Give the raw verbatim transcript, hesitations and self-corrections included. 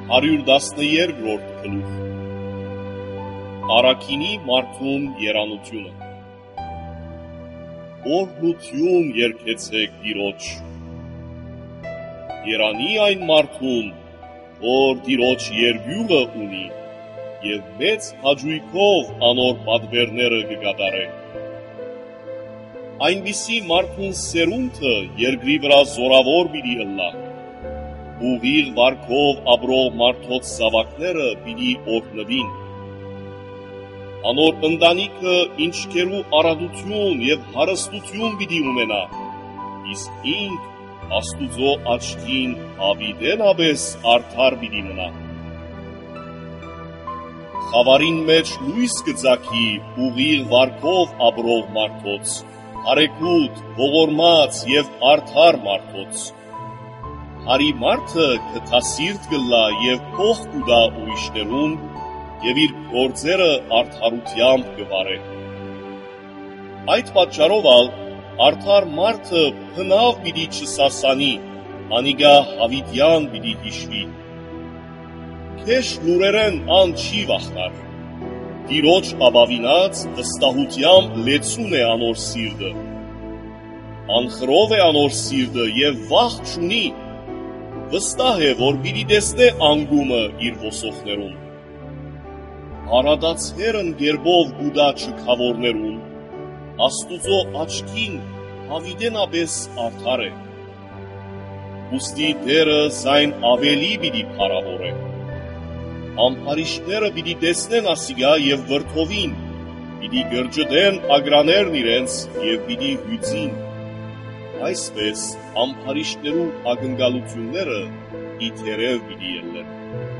Հարյուր տասներորդ գլուխ Առաքինի մարդուն երանությունը Օրհնություն երգեցեք Տիրոջ Երանի այն մարդուն, որ Տիրոջ երկյուղը ունի և մեծ հաճույքով անոր պատվերները կկատարե Այնպիսի մարդուն սերունդը երկրի վրա զորավոր պիտի ըլլա Ուղիղ վարքով ապրող մարդոց զավակները պիտի օրհնվին Անոր ընտանիքը ինչքերու առատություն և հարստություն պիտի ունենա իսկ ինք Աստուծո աչքին հավիտենապես արդար պիտի մնա Խավարին մեջ լույս կծագի ուղիղ վարքով ապրող մարդոց հարեկուտ, ողորմած և արդար մարդոց Հարի մարդը քթասիրտ կլա և փող կուտա ուրիշներուն և իր գործերը արդարությամբ կվարե Այդ պատճառով ալ արդար մարդը բնավ պիտի չսասանի, անիկա հավիտյան պիտի հիշվի Քեշ լուրերեն ան չի վախնար Տիրոջ ապավինած վստահությամբ լեցուն է անոր սիրտը Անխրով է անոր սիրտը և վախ չունի Վստահ է, որ պիտի տեսնե անգումը իր ոսոխներուն Հարատացերն գերբով գուտա չքավորներուն Աստուծո աչքին հավիտենապես արդար է Ուստի Տերը զայն ավելի պիտի փառավորե Ամբարիշտները պիտի տեսնեն ասիգա և վրդովին Պիտի գրջդեն ագրաներն իրենց և պիտի հույծին Այսպես ամբարիշտներու ակնկալությունները իթերև պիտի ելնեն